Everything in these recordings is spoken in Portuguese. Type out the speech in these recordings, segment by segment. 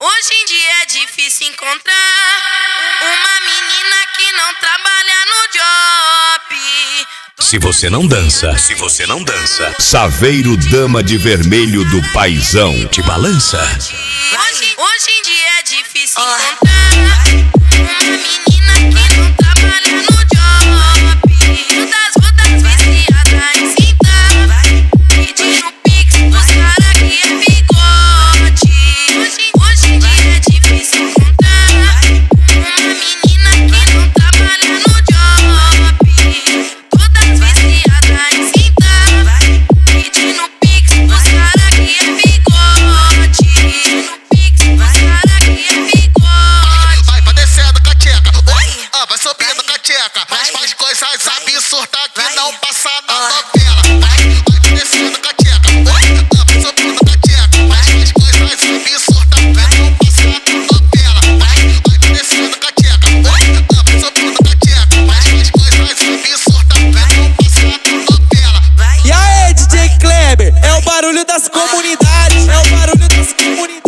Hoje em dia é difícil encontrar uma menina que não trabalha no job. Se você não dança, Saveiro Dama de Vermelho do Paizão te balança. Hoje em dia é difícil encontrar uma menina que não trabalha no job. Todas viciadas em cinta, pedindo pix pros cara que é bigode. Hoje em dia é difícil encontrar uma menina que não trabalha no job. Todas viciadas em cinta, pedindo pix pros cara que é bigode. Vai pra descendo com a tcheca, vai subindo com a tcheca. Faz coisas absurdas que não passa na novela. Vai pra descendo com a tcheca, vai subindo com a tcheca. Faz coisas absurdas que não passa na novela. Vai pra descendo com a tcheca, vai subindo com a tcheca. Faz coisas absurdas que não passa na novela. E aí, DJ Kleber, é o barulho das comunidades, é o barulho das comunidades.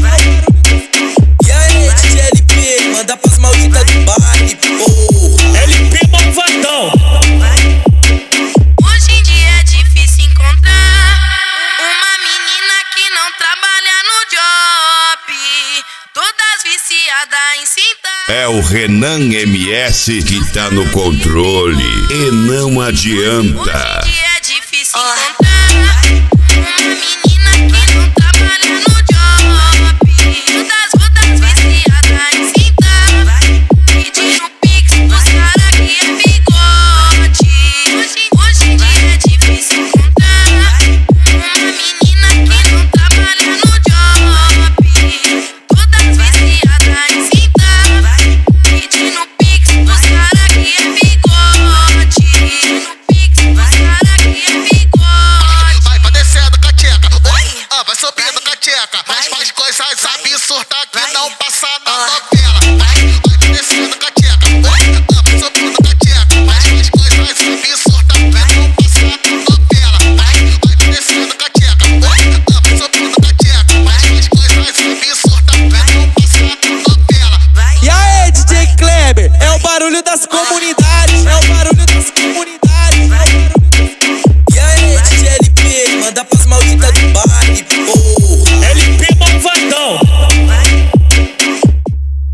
E aí, DJ LP, manda pras malditas do baile, porra. LP malvadão. Hoje em dia é difícil encontrar uma menina que não trabalha no job. Todas viciadas em cinta. É o Renan MS que tá no controle e não adianta. Hoje em dia é difícil encontrar uma menina que não trabalha no job. Todas viciadas em cinta, pedindo pix pros cara que é bigode. Hoje em dia é difícil encontrar uma menina que não trabalha no job. Todas viciadas em cinta, pedindo pix pros cara que é bigode. Vai pra descendo com a tcheca, vai subindo com a tcheca. Faz coisas absurdas que não passa.